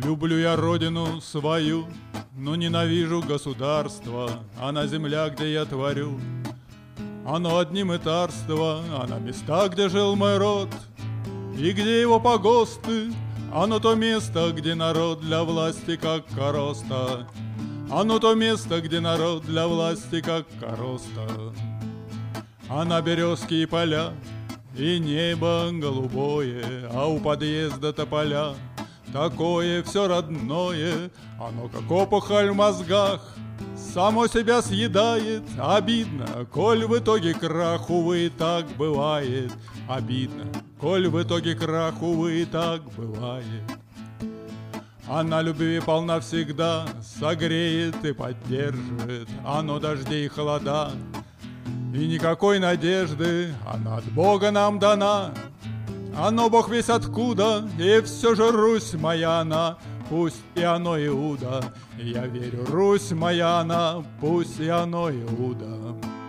Люблю я родину свою, но ненавижу государство. Она земля, где я творю, оно одни мытарства. Она места, где жил мой род, и где его погосты. Оно то место, где народ для власти как короста. Оно то место, где народ для власти как короста. А на березки и поля, и небо голубое, а у подъезда тополя. Такое все родное, оно как опухоль в мозгах, само себя съедает. Обидно, коль в итоге крах, увы, и так бывает. Обидно, коль в итоге крах, увы, и так бывает. Она любви полна всегда, согреет и поддержит. Оно дождей и холода, и никакой надежды. Она от Бога нам дана, оно Бог весь откуда, и все же Русь моя она, пусть и оно Иуда. Я верю, Русь моя она, пусть и оно Иуда.